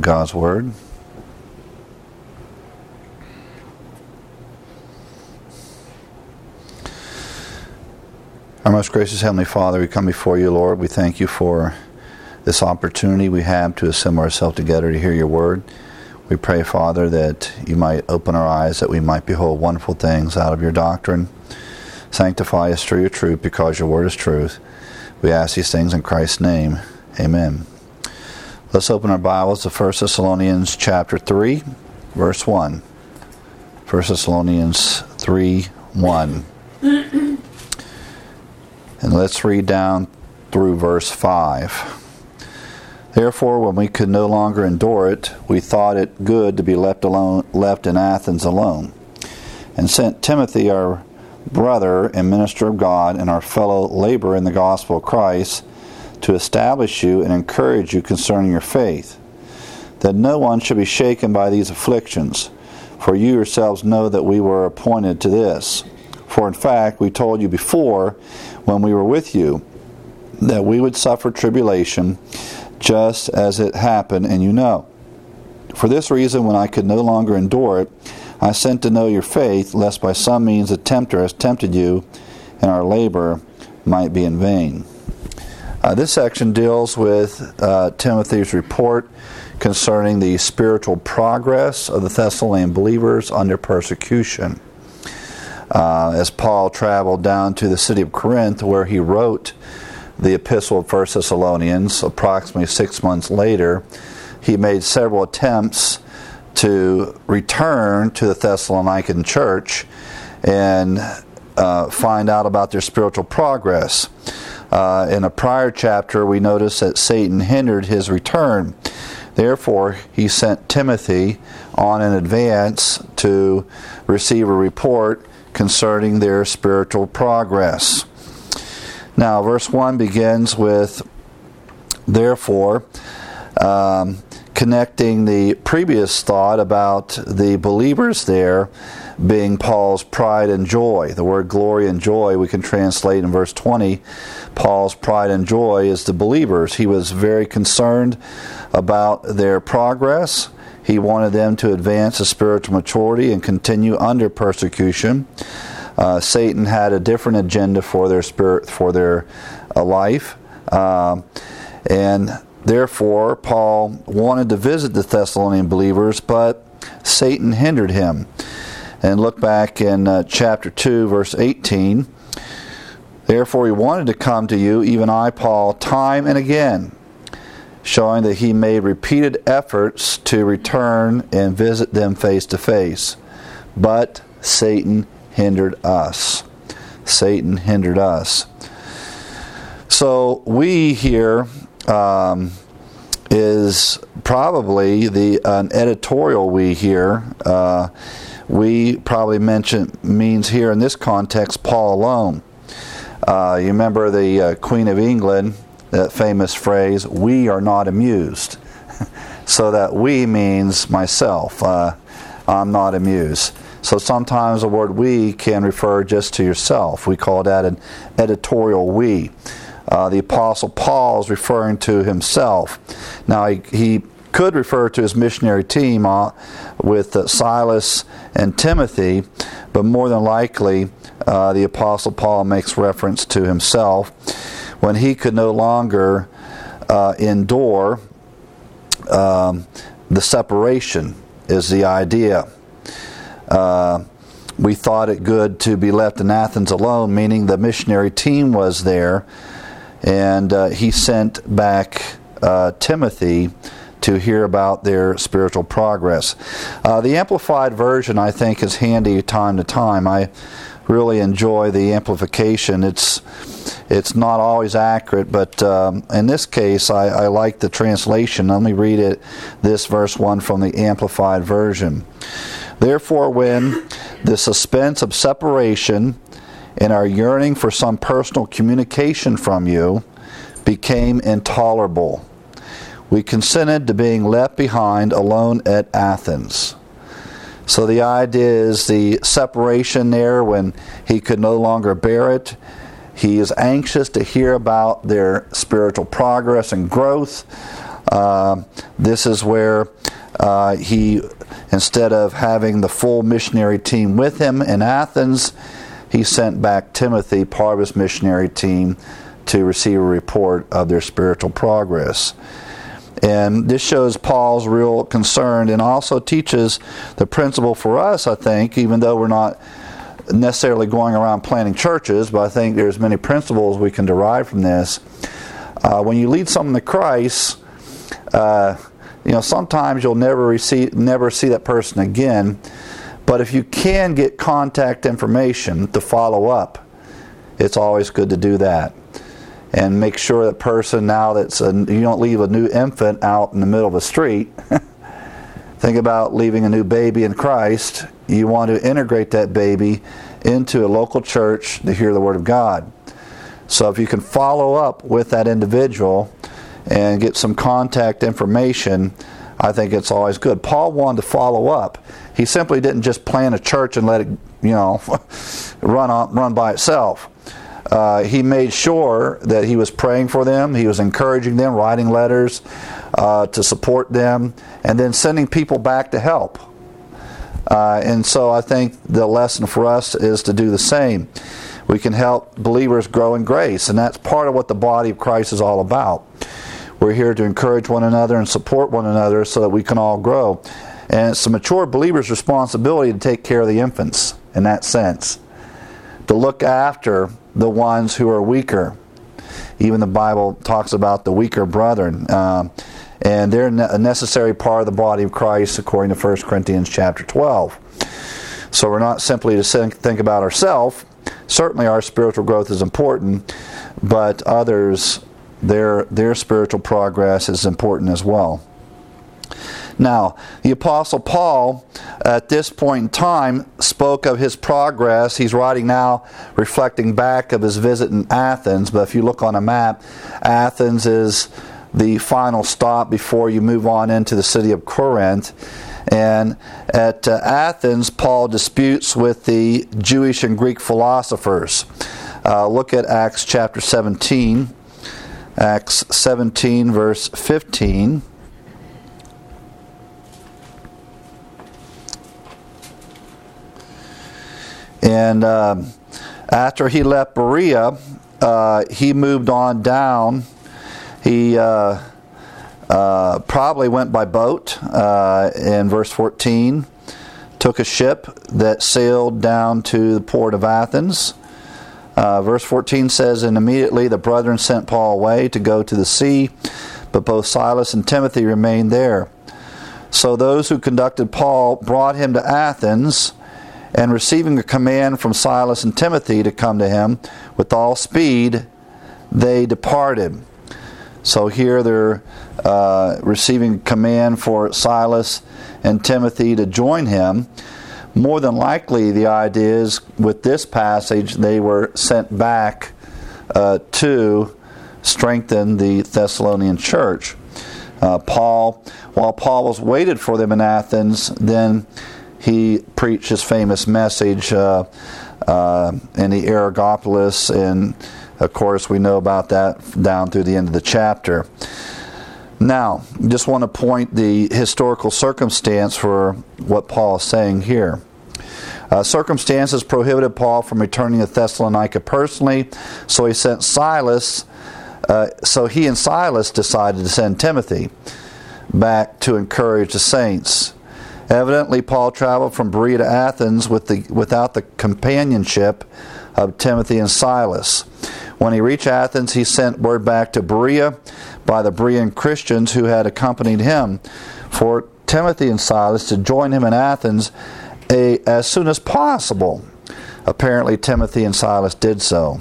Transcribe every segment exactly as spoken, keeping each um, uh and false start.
God's Word. Our most gracious Heavenly Father, we come before you, Lord. We thank you for this opportunity we have to assemble ourselves together to hear your Word. We pray, Father, that you might open our eyes, that we might behold wonderful things out of your doctrine. Sanctify us through your truth, because your Word is truth. We ask these things in Christ's name. Amen. Let's open our Bibles to First Thessalonians chapter three, verse one. First Thessalonians three, one. And let's read down through verse five. Therefore, when we could no longer endure it, we thought it good to be left alone, left in Athens alone, and sent Timothy, our brother and minister of God, and our fellow laborer in the gospel of Christ, to establish you and encourage you concerning your faith, that no one should be shaken by these afflictions, for you yourselves know that we were appointed to this. For in fact, we told you before, when we were with you, that we would suffer tribulation, just as it happened, and you know. For this reason, when I could no longer endure it, I sent to know your faith, lest by some means a tempter has tempted you, and our labor might be in vain. Uh, this section deals with uh, Timothy's report concerning the spiritual progress of the Thessalonian believers under persecution. Uh, as Paul traveled down to the city of Corinth, where he wrote the epistle of First Thessalonians, approximately six months later, he made several attempts to return to the Thessalonican church and uh, find out about their spiritual progress. Uh, in a prior chapter, we noticed that Satan hindered his return. Therefore, he sent Timothy on in advance to receive a report concerning their spiritual progress. Now, verse one begins with, therefore, um, connecting the previous thought about the believers there being Paul's pride and joy. The word glory and joy we can translate in verse twenty. Paul's pride and joy is the believers. He was very concerned about their progress. He wanted them to advance to spiritual maturity and continue under persecution. Uh, Satan had a different agenda for their spirit, for their uh, life, uh, and therefore Paul wanted to visit the Thessalonian believers, but Satan hindered him. And look back in uh, chapter two, verse eighteen. Therefore he wanted to come to you, even I, Paul, time and again, showing that he made repeated efforts to return and visit them face to face. But Satan hindered us. Satan hindered us. So we here um, is probably the an editorial we here. Uh, we probably mention means here in this context Paul alone. Uh, you remember the uh, Queen of England, that famous phrase, "We are not amused." So that "we" means myself. Uh, I'm not amused. So sometimes the word "we" can refer just to yourself. We call that an editorial "we." Uh, the Apostle Paul is referring to himself. Now he, he could refer to his missionary team uh, with uh, Silas and Timothy, but more than likely uh, the Apostle Paul makes reference to himself when he could no longer uh, endure um, the separation is the idea. Uh, we thought it good to be left in Athens alone, meaning the missionary team was there, and uh, he sent back uh, Timothy to hear about their spiritual progress. Uh, the Amplified Version, I think, is handy time to time. I really enjoy the amplification. It's it's not always accurate, but um, in this case, I, I like the translation. Let me read it, this verse one from the Amplified Version. Therefore, when the suspense of separation and our yearning for some personal communication from you became intolerable, we consented to being left behind alone at Athens. So the idea is the separation there when he could no longer bear it. He is anxious to hear about their spiritual progress and growth. Uh, this is where uh, he, instead of having the full missionary team with him in Athens, he sent back Timothy, part of his missionary team, to receive a report of their spiritual progress. And this shows Paul's real concern, and also teaches the principle for us, I think, even though we're not necessarily going around planting churches, but I think there's many principles we can derive from this. Uh, when you lead someone to Christ, uh, you know, sometimes you'll never receive, never see that person again. But if you can get contact information to follow up, it's always good to do that. And make sure that person, now that's a, you don't leave a new infant out in the middle of the street. Think about leaving a new baby in Christ. You want to integrate that baby into a local church to hear the Word of God. So if you can follow up with that individual and get some contact information, I think it's always good. Paul wanted to follow up. He simply didn't just plant a church and let it, you know, run on, run by itself. Uh, he made sure that he was praying for them, he was encouraging them, writing letters uh, to support them, and then sending people back to help. Uh, and so I think the lesson for us is to do the same. We can help believers grow in grace, and that's part of what the body of Christ is all about. We're here to encourage one another and support one another so that we can all grow. And it's a mature believer's responsibility to take care of the infants in that sense, to look after the ones who are weaker. Even the Bible talks about the weaker brethren, uh, and they're a necessary part of the body of Christ according to First Corinthians chapter twelve. So we're not simply to think about ourselves. Certainly our spiritual growth is important, but others, their their spiritual progress is important as well. Now, the Apostle Paul, at this point in time, spoke of his progress. He's writing now, reflecting back of his visit in Athens. But if you look on a map, Athens is the final stop before you move on into the city of Corinth. And at uh, Athens, Paul disputes with the Jewish and Greek philosophers. Uh, look at Acts chapter seventeen. Acts seventeen, verse fifteen. And uh, after he left Berea, uh, he moved on down. He uh, uh, probably went by boat uh, in verse fourteen, took a ship that sailed down to the port of Athens. Uh, verse fourteen says, "And immediately the brethren sent Paul away to go to the sea, but both Silas and Timothy remained there. So those who conducted Paul brought him to Athens, and receiving a command from Silas and Timothy to come to him with all speed, they departed." So here they're uh, receiving a command for Silas and Timothy to join him. More than likely, the idea is, with this passage, they were sent back uh, to strengthen the Thessalonian church. Uh, Paul, while Paul was waited for them in Athens, then he preached his famous message uh, uh, in the Areopagus, and of course we know about that down through the end of the chapter. Now, just want to point the historical circumstance for what Paul is saying here. Uh, circumstances prohibited Paul from returning to Thessalonica personally, so he sent Silas. Uh, so he and Silas decided to send Timothy back to encourage the saints. Evidently, Paul traveled from Berea to Athens with the, without the companionship of Timothy and Silas. When he reached Athens, he sent word back to Berea by the Berean Christians who had accompanied him for Timothy and Silas to join him in Athens a, as soon as possible. Apparently, Timothy and Silas did so.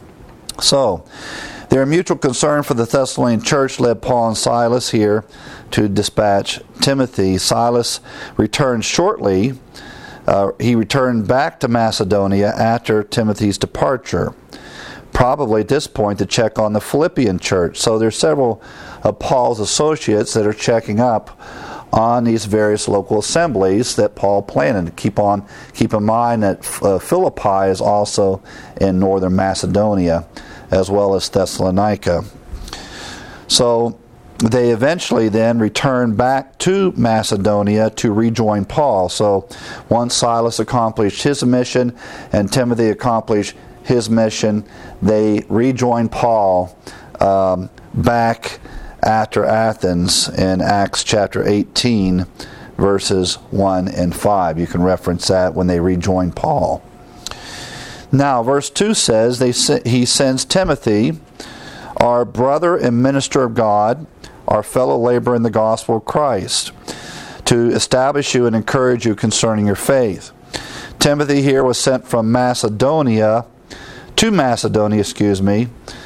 So, their mutual concern for the Thessalonian church led Paul and Silas here to dispatch Timothy. Silas returned shortly. Uh, he returned back to Macedonia after Timothy's departure, probably at this point to check on the Philippian church. So there's several of Paul's associates that are checking up on these various local assemblies that Paul planted. Keep on, keep in mind that uh, Philippi is also in northern Macedonia, as well as Thessalonica. So they eventually then returned back to Macedonia to rejoin Paul. So once Silas accomplished his mission and Timothy accomplished his mission, they rejoined Paul um, back after Athens in Acts chapter eighteen, verses one and five. You can reference that when they rejoined Paul. Now, verse two says, they he sends Timothy, our brother and minister of God, our fellow laborer in the gospel of Christ, to establish you and encourage you concerning your faith. Timothy here was sent from Macedonia, to Macedonia, excuse me,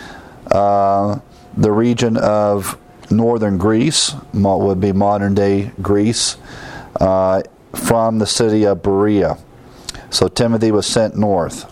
uh, the region of northern Greece, would be modern-day Greece, uh, from the city of Berea. So Timothy was sent north.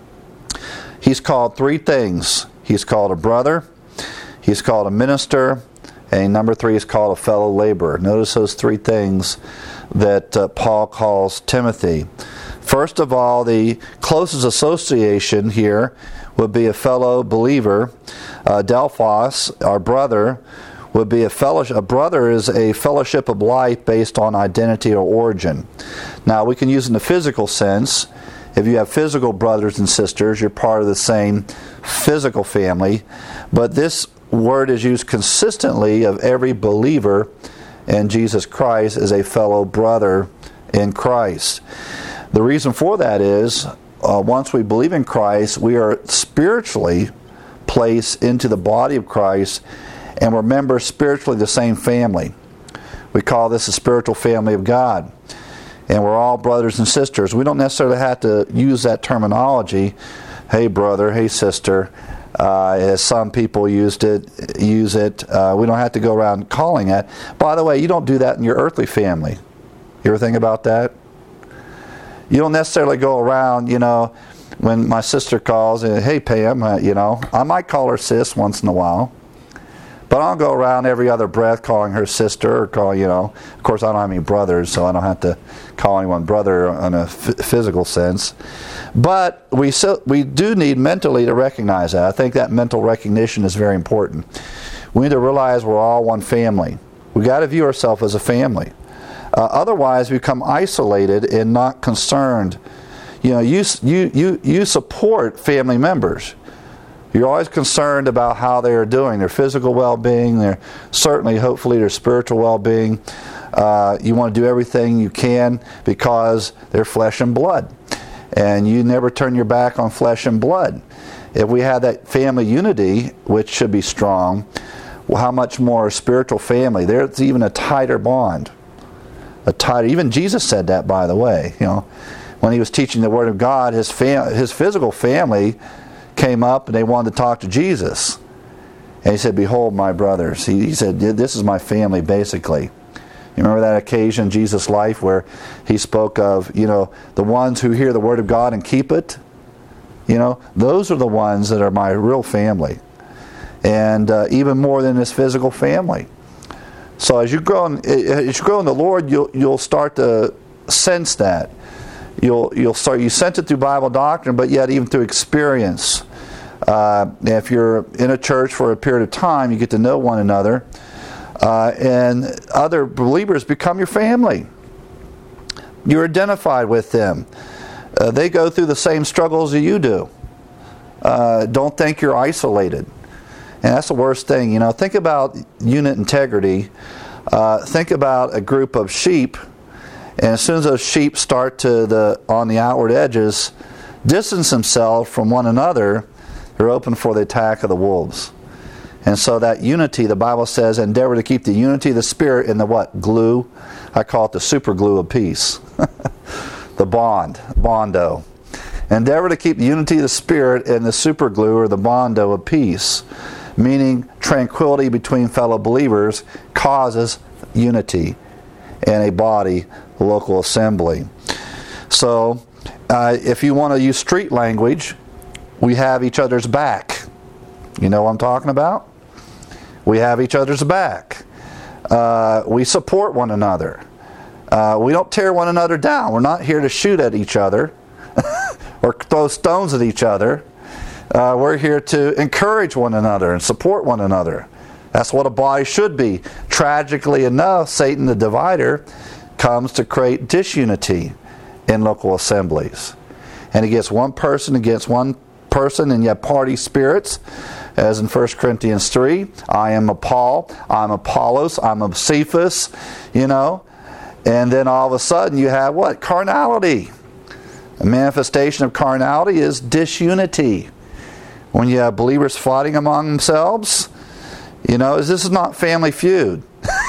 He's called three things. He's called a brother, he's called a minister, and number three is called a fellow laborer. Notice those three things that uh, Paul calls Timothy. First of all, the closest association here would be a fellow believer. Uh, Delphos, our brother, would be a fellowship. A brother is a fellowship of life based on identity or origin. Now, we can use it in the physical sense. If you have physical brothers and sisters, you're part of the same physical family. But this word is used consistently of every believer in Jesus Christ as a fellow brother in Christ. The reason for that is, uh, once we believe in Christ, we are spiritually placed into the body of Christ, and we're members spiritually of the same family. We call this the spiritual family of God. And we're all brothers and sisters. We don't necessarily have to use that terminology, hey brother, hey sister, uh, as some people used it, use it. Uh, we don't have to go around calling it. By the way, you don't do that in your earthly family. You ever think about that? You don't necessarily go around, you know, when my sister calls, and hey Pam, uh, you know, I might call her sis once in a while. But I don't go around every other breath calling her sister or call, you know. Of course, I don't have any brothers, so I don't have to call anyone brother in a f- physical sense. But we so, we do need mentally to recognize that. I think that mental recognition is very important. We need to realize we're all one family. We've got to view ourselves as a family. Uh, otherwise, we become isolated and not concerned. You know, you you you you support family members. You're always concerned about how they are doing, their physical well-being, their certainly, hopefully, their spiritual well-being. Uh, you want to do everything you can because they're flesh and blood. And you never turn your back on flesh and blood. If we have that family unity, which should be strong, well, how much more a spiritual family? There's even a tighter bond. A tighter, even Jesus said that, by the way. You know, when he was teaching the Word of God, his fam- his physical family came up and they wanted to talk to Jesus. And he said, behold my brothers. He, he said, this is my family, basically. You remember that occasion in Jesus' life where he spoke of, you know, the ones who hear the Word of God and keep it? You know, those are the ones that are my real family. And uh, even more than this physical family. So as you grow in, as you grow in the Lord, you'll you'll start to sense that. You'll you'll start you sense it through Bible doctrine, but yet even through experience. Uh, if you're in a church for a period of time, you get to know one another, uh, and other believers become your family. You're identified with them. Uh, they go through the same struggles that you do. Uh, don't think you're isolated. And that's the worst thing. You know, think about unit integrity. Uh, think about a group of sheep, and as soon as those sheep start to the on the outward edges distance themselves from one another, they're open for the attack of the wolves. And so that unity, the Bible says, endeavor to keep the unity of the Spirit in the what? Glue. I call it the super glue of peace. The bond, bondo. Endeavor to keep the unity of the Spirit in the super glue or the bondo of peace. Meaning tranquility between fellow believers causes unity in a body, local assembly. So, uh, if you want to use street language, we have each other's back. You know what I'm talking about? We have each other's back. Uh, we support one another. Uh, we don't tear one another down. We're not here to shoot at each other or throw stones at each other. Uh, we're here to encourage one another and support one another. That's what a body should be. Tragically enough, Satan the divider comes to create disunity in local assemblies. And he gets one person against one person, and you have party spirits, as in First Corinthians three. I am a Paul, I'm Apollos, I'm a Cephas, you know. And then all of a sudden you have what? Carnality. A manifestation of carnality is disunity. When you have believers fighting among themselves, you know, this is not Family Feud.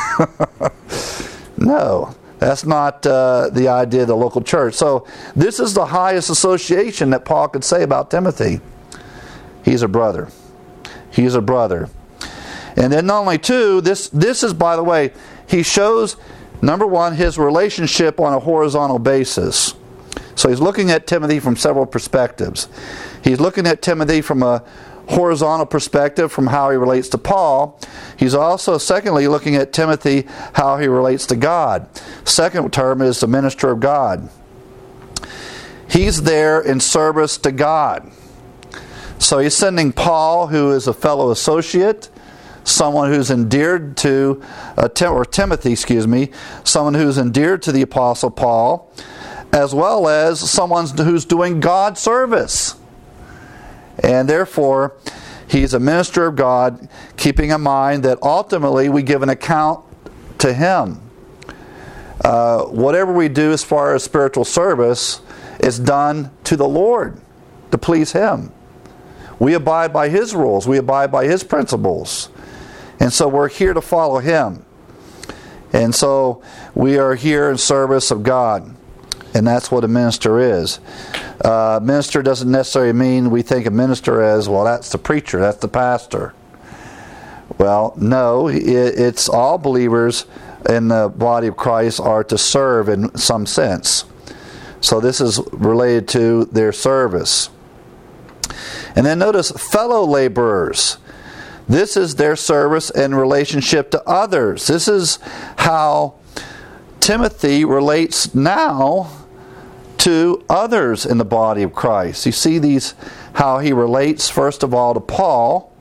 No, that's not uh, the idea of the local church. So this is the highest association that Paul could say about Timothy. He's a brother. He's a brother. And then not only two, this, this is, by the way, he shows, number one, his relationship on a horizontal basis. So he's looking at Timothy from several perspectives. He's looking at Timothy from a horizontal perspective, from how he relates to Paul. He's also, secondly, looking at Timothy, how he relates to God. Second term is the minister of God. He's there in service to God. So he's sending Paul, who is a fellow associate, someone who's endeared to, uh, Tim, or Timothy, excuse me, someone who's endeared to the Apostle Paul, as well as someone who's doing God service. And therefore, he's a minister of God, keeping in mind that ultimately we give an account to him. Uh, whatever we do as far as spiritual service is done to the Lord, to please him. We abide by his rules. We abide by his principles. And so we're here to follow him. And so we are here in service of God. And that's what a minister is. Uh, minister doesn't necessarily mean we think a minister as, well, that's the preacher, that's the pastor. Well, no, it, it's all believers in the body of Christ are to serve in some sense. So this is related to their service. And then notice fellow laborers. This is their service in relationship to others. This is how Timothy relates now to others in the body of Christ. You see these, how he relates first of all to Paul,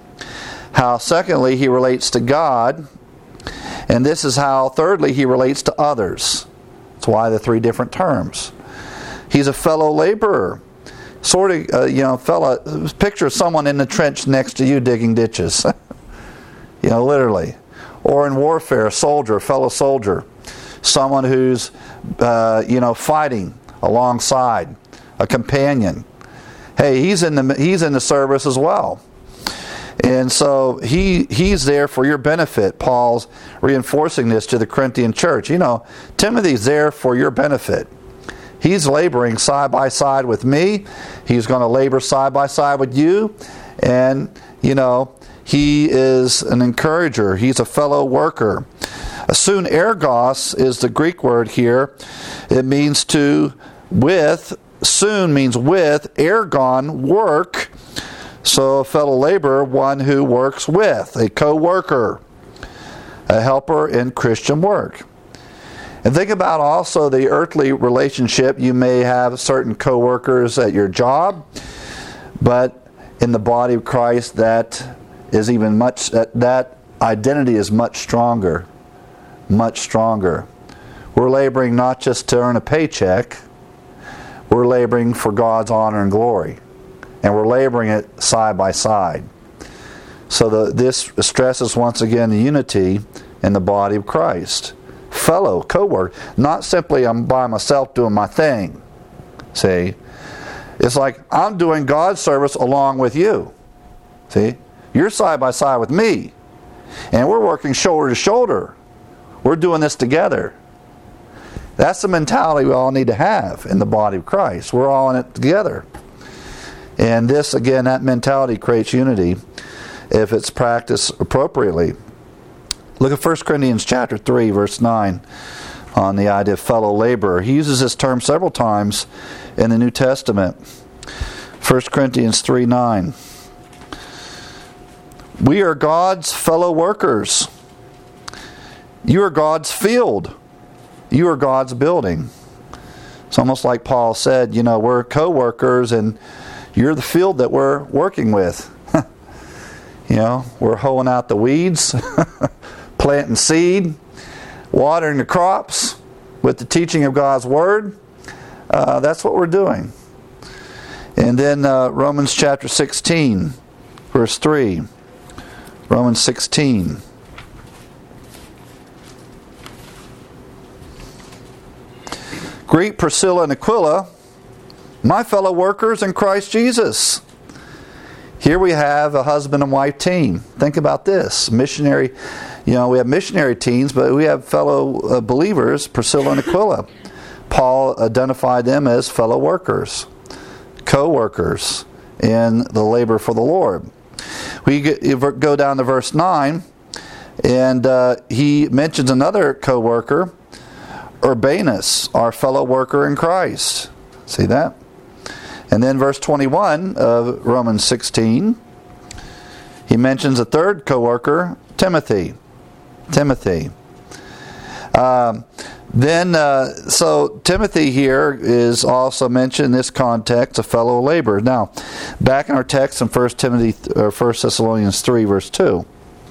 how secondly he relates to God, and this is how thirdly he relates to others. That's why the three different terms. He's a fellow laborer. Sort of, uh, you know, fellow, picture someone in the trench next to you digging ditches. You know, literally. Or in warfare, a soldier, a fellow soldier. Someone who's, uh, you know, fighting alongside, a companion. Hey, he's in the he's in the service as well. And so he he's there for your benefit. Paul's reinforcing this to the Corinthian church. You know, Timothy's there for your benefit. He's laboring side by side with me. He's going to labor side by side with you. And, you know, he is an encourager. He's a fellow worker. Soon ergos is the Greek word here. It means to, with, soon means with, ergon, work. So a fellow laborer, one who works with, a co-worker, a helper in Christian work. And think about also the earthly relationship. You may have certain co-workers at your job, but in the body of Christ that is even much, that, that identity is much stronger. Much stronger. We're laboring not just to earn a paycheck, we're laboring for God's honor and glory. And we're laboring it side by side. So the, this stresses once again the unity in the body of Christ. Fellow, co-worker, not simply I'm by myself doing my thing. See? It's like I'm doing God's service along with you. See? You're side by side with me. And we're working shoulder to shoulder. We're doing this together. That's the mentality we all need to have in the body of Christ. We're all in it together. And this, again, that mentality creates unity if it's practiced appropriately. Look at First Corinthians chapter three, verse nine, on the idea of fellow laborer. He uses this term several times in the New Testament. First Corinthians three nine. We are God's fellow workers. You are God's field. You are God's building. It's almost like Paul said, you know, we're co-workers and you're the field that we're working with. You know, we're hoeing out the weeds, planting seed, watering the crops with the teaching of God's Word. Uh, that's what we're doing. And then uh, Romans chapter sixteen, verse three. Romans sixteen. Greet Priscilla and Aquila, my fellow workers in Christ Jesus. Here we have a husband and wife team. Think about this. Missionary, you know, we have missionary teams, but we have fellow uh, believers, Priscilla and Aquila. Paul identified them as fellow workers, co-workers in the labor for the Lord. We get, go down to verse nine, and uh, he mentions another co-worker, Urbanus, our fellow worker in Christ. See that? And then verse twenty-one of Romans sixteen, he mentions a third co-worker, Timothy. Timothy. Um, then, uh, so Timothy here is also mentioned in this context, a fellow laborer. Now, back in our text in First Timothy, or First Thessalonians three, verse two.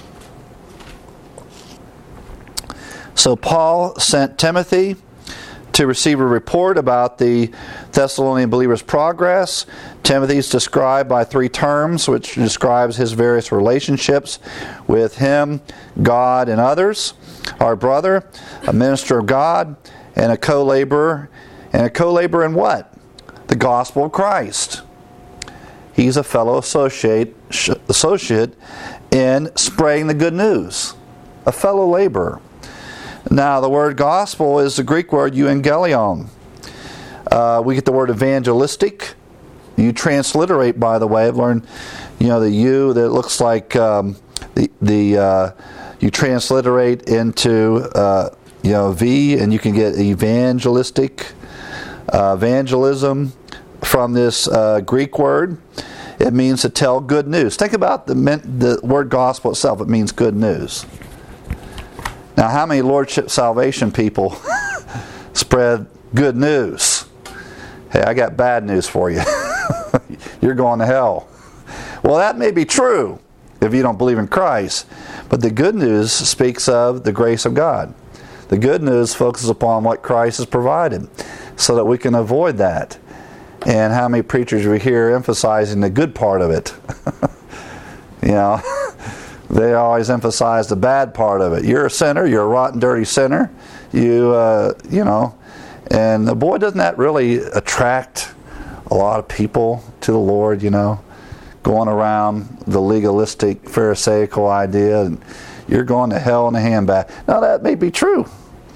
So Paul sent Timothy to receive a report about the Thessalonian believers' progress. Timothy is described by three terms, which describes his various relationships with him, God, and others. Our brother, a minister of God, and a co-laborer. And a co-laborer in what? The gospel of Christ. He's a fellow associate, associate in spreading the good news. A fellow laborer. Now, the word gospel is the Greek word euangelion. Uh, we get the word evangelistic. You transliterate, by the way. I've learned, you know, the U that looks like um, the the uh, you transliterate into uh, you know V, and you can get evangelistic, uh, evangelism from this uh, Greek word. It means to tell good news. Think about the the word gospel itself. It means good news. Now, how many Lordship Salvation people spread good news? Hey, I got bad news for you. You're going to hell. Well, that may be true if you don't believe in Christ, but the good news speaks of the grace of God. The good news focuses upon what Christ has provided so that we can avoid that. And how many preachers we hear emphasizing the good part of it? You know, they always emphasize the bad part of it. You're a sinner. You're a rotten, dirty sinner. You, uh, you know, and the boy, doesn't that really attract a lot of people to the Lord? You know, going around the legalistic, Pharisaical idea, and you're going to hell in a handbag. Now that may be true,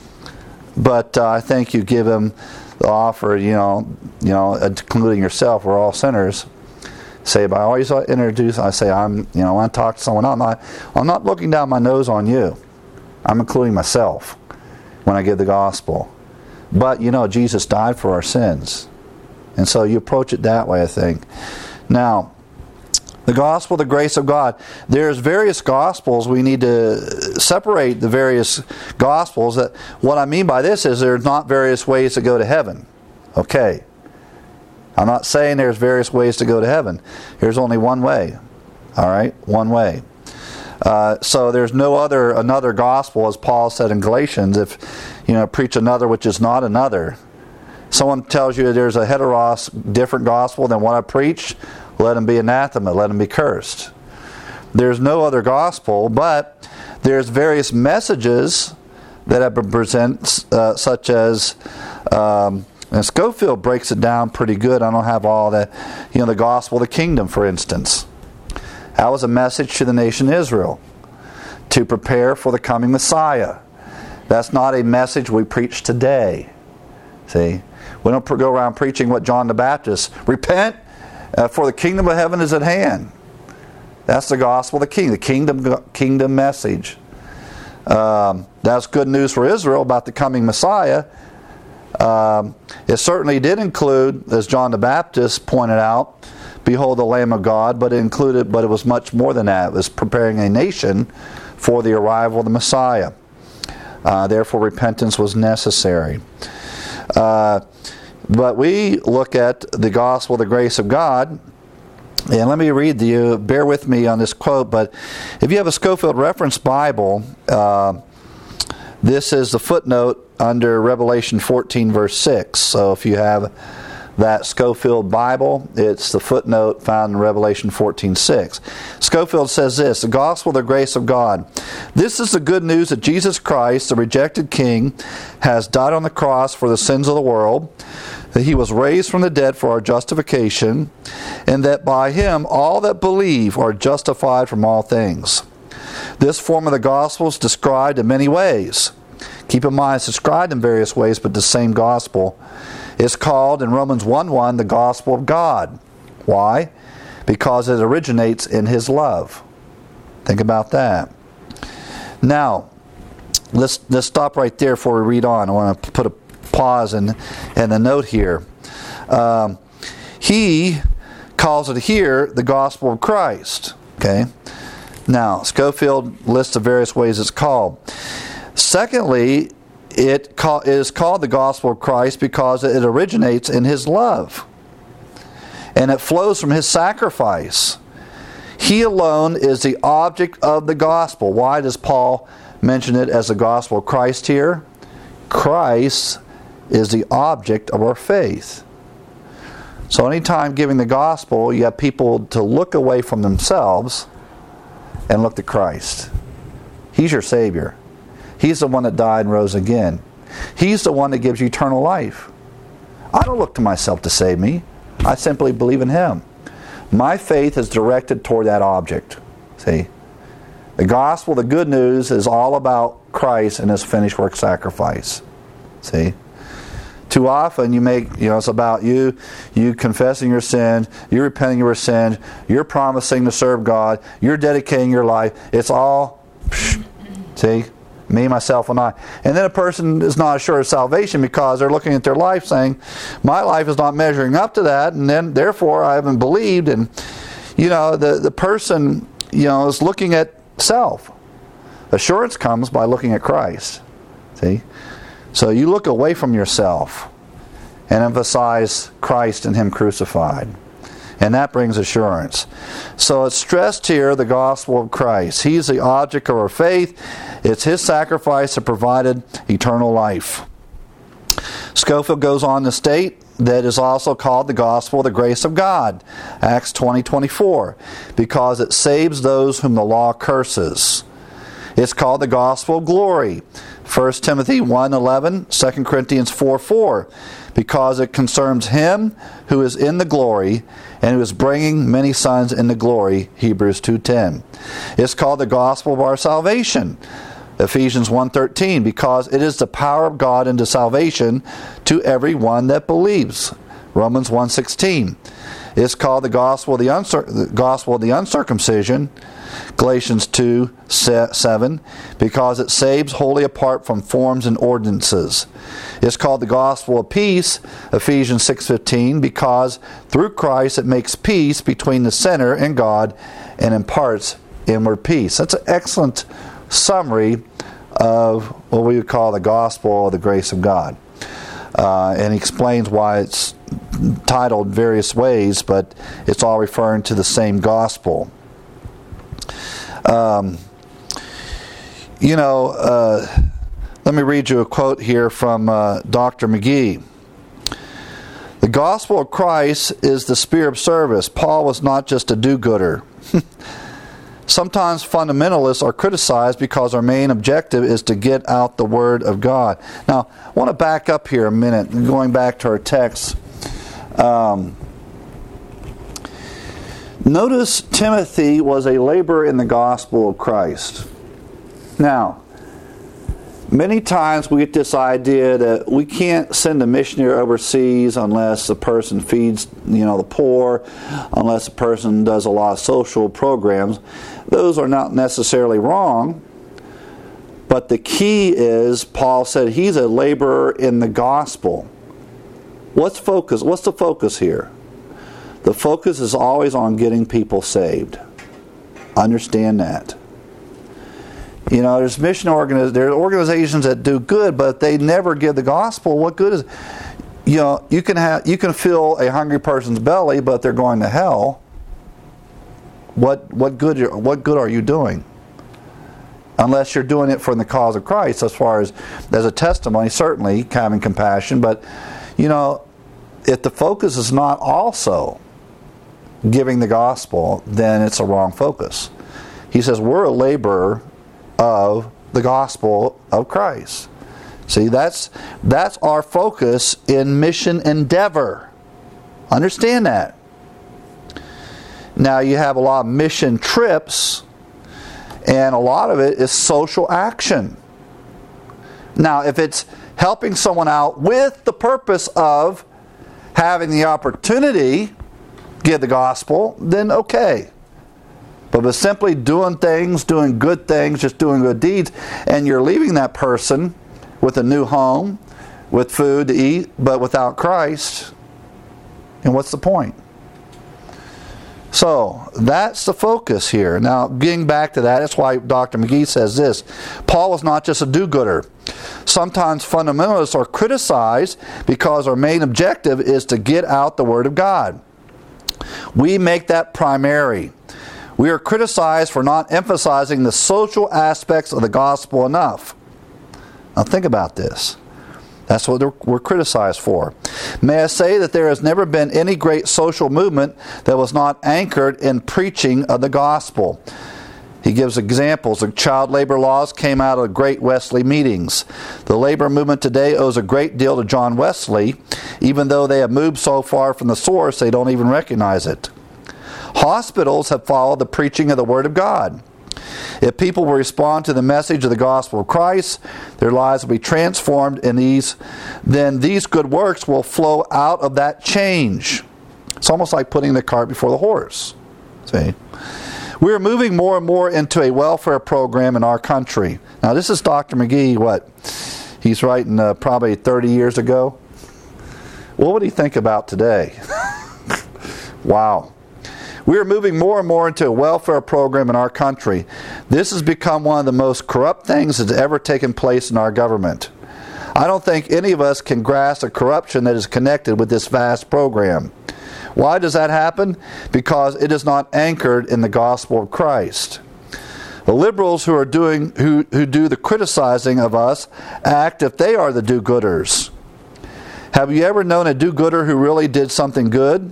but uh, I think you give him the offer. You know, you know, including yourself, we're all sinners. Say, but I always introduce, I say, I'm, you know, when I talk to someone, I'm not, I'm not looking down my nose on you. I'm including myself when I give the gospel. But, you know, Jesus died for our sins. And so you approach it that way, I think. Now, the gospel, the grace of God. There's various gospels. We need to separate the various gospels. That what I mean by this is there's not various ways to go to heaven. Okay. I'm not saying there's various ways to go to heaven. There's only one way. All right? One way. Uh, so there's no other another gospel, as Paul said in Galatians, if you know preach another which is not another. Someone tells you there's a heteros, different gospel than what I preach, let him be anathema, let him be cursed. There's no other gospel, but there's various messages that have been presented, uh, such as um, and Scofield breaks it down pretty good. I don't have all that. You know, the gospel of the kingdom, for instance. That was a message to the nation Israel to prepare for the coming Messiah. That's not a message we preach today. See? We don't go around preaching what John the Baptist, repent, uh, for the kingdom of heaven is at hand. That's the gospel of the king, the kingdom kingdom message. Um, that's good news for Israel about the coming Messiah. Um, it certainly did include, as John the Baptist pointed out, behold the Lamb of God, but it included, but it was much more than that. It was preparing a nation for the arrival of the Messiah. Uh, therefore, repentance was necessary. Uh, but we look at the gospel, the grace of God, And let me read to you, bear with me on this quote, but if you have a Scofield Reference Bible, uh, this is the footnote under Revelation fourteen, verse six. So if you have that Scofield Bible, it's the footnote found in Revelation fourteen, six. Scofield says this: the gospel of the grace of God. This is the good news that Jesus Christ, the rejected King, has died on the cross for the sins of the world, that He was raised from the dead for our justification, and that by Him all that believe are justified from all things. This form of the gospel is described in many ways. Keep in mind, it's described in various ways, but the same gospel is called in Romans one one the gospel of God. Why? Because it originates in His love. Think about that. Now, let's let's stop right there before we read on. I want to put a pause and and a note here. Um, he calls it here the gospel of Christ. Okay. Now, Scofield lists the various ways it's called. Secondly, it is called the gospel of Christ because it originates in His love. And it flows from His sacrifice. He alone is the object of the gospel. Why does Paul mention it as the gospel of Christ here? Christ is the object of our faith. So anytime giving the gospel, you have people to look away from themselves and look to Christ. He's your Savior. He's the one that died and rose again. He's the one that gives you eternal life. I don't look to myself to save me. I simply believe in Him. My faith is directed toward that object. See? The gospel, the good news, is all about Christ and His finished work sacrifice. See? Too often you make, you know, it's about you, you confessing your sin, you repenting your sin, you're promising to serve God, you're dedicating your life. It's all, psh, see, me, myself, and I. And then a person is not assured of salvation because they're looking at their life saying, my life is not measuring up to that, and then therefore I haven't believed. And, you know, the, the person, you know, is looking at self. Assurance comes by looking at Christ. See? So you look away from yourself and emphasize Christ and Him crucified. And that brings assurance. So it's stressed here, the gospel of Christ. He's the object of our faith. It's His sacrifice that provided eternal life. Scofield goes on to state that is also called the gospel of the grace of God. Acts twenty twenty-four. Because it saves those whom the law curses. It's called the gospel of glory. First Timothy one eleven, Second Corinthians four four, because it concerns Him who is in the glory and who is bringing many sons into glory, Hebrews two ten. It's called the gospel of our salvation, Ephesians one thirteen, because it is the power of God unto salvation to every one that believes, Romans one sixteen. It's called the gospel of the, uncir- the gospel of the uncircumcision, Galatians two seven, because it saves wholly apart from forms and ordinances. It's called the gospel of peace, Ephesians six fifteen, because through Christ it makes peace between the sinner and God and imparts inward peace. That's an excellent summary of what we would call the gospel of the grace of God. Uh, and he explains why it's titled various ways, but it's all referring to the same gospel. Um, you know, uh, let me read you a quote here from uh, Doctor McGee. The gospel of Christ is the spirit of service. Paul was not just a do-gooder. Sometimes fundamentalists are criticized because our main objective is to get out the Word of God. Now, I want to back up here a minute, going back to our text. Um, notice Timothy was a laborer in the gospel of Christ. Now, many times we get this idea that we can't send a missionary overseas unless the person feeds, you know, the poor, unless the person does a lot of social programs. Those are not necessarily wrong, but the key is, Paul said, he's a laborer in the gospel. What's focus? What's the focus here? The focus is always on getting people saved. Understand that. You know, there's mission organiz- there are organizations that do good, but they never give the gospel. What good is? You know, you can have you can fill a hungry person's belly, but they're going to hell. what what good what good are you doing? Unless you're doing it for the cause of Christ, as far as as a testimony, certainly having compassion. But you know, if the focus is not also giving the gospel, then it's a wrong focus. He says we're a laborer of the gospel of Christ. See, that's that's our focus in mission endeavor. Understand that. Now you have a lot of mission trips, and a lot of it is social action. Now, if it's helping someone out with the purpose of having the opportunity give the gospel, then okay. But if it's simply doing things, doing good things, just doing good deeds, and you're leaving that person with a new home, with food to eat, but without Christ, and what's the point? So, that's the focus here. Now, getting back to that, that's why Doctor McGee says this. Paul was not just a do-gooder. Sometimes fundamentalists are criticized because our main objective is to get out the Word of God. We make that primary. We are criticized for not emphasizing the social aspects of the gospel enough. Now, think about this. That's what we're criticized for. May I say that there has never been any great social movement that was not anchored in preaching of the gospel. He gives examples. The child labor laws came out of great Wesley meetings. The labor movement today owes a great deal to John Wesley, even though they have moved so far from the source they don't even recognize it. Hospitals have followed the preaching of the Word of God. If people will respond to the message of the gospel of Christ, their lives will be transformed, and these, then these good works will flow out of that change. It's almost like putting the cart before the horse. See? We are moving more and more into a welfare program in our country. Now, this is Doctor McGee, what? He's writing uh, probably thirty years ago. What would he think about today? Wow. We are moving more and more into a welfare program in our country. This has become one of the most corrupt things that's ever taken place in our government. I don't think any of us can grasp the corruption that is connected with this vast program. Why does that happen? Because it is not anchored in the gospel of Christ. The liberals who are doing who, who do the criticizing of us act if they are the do-gooders. Have you ever known a do-gooder who really did something good?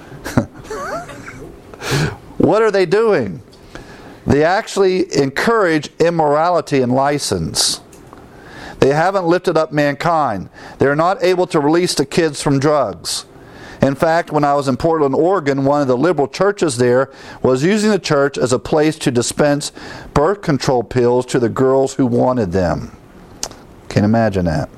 What are they doing? They actually encourage immorality and license. They haven't lifted up mankind. They're not able to release the kids from drugs. In fact, when I was in Portland, Oregon, one of the liberal churches there was using the church as a place to dispense birth control pills to the girls who wanted them. Can't imagine that.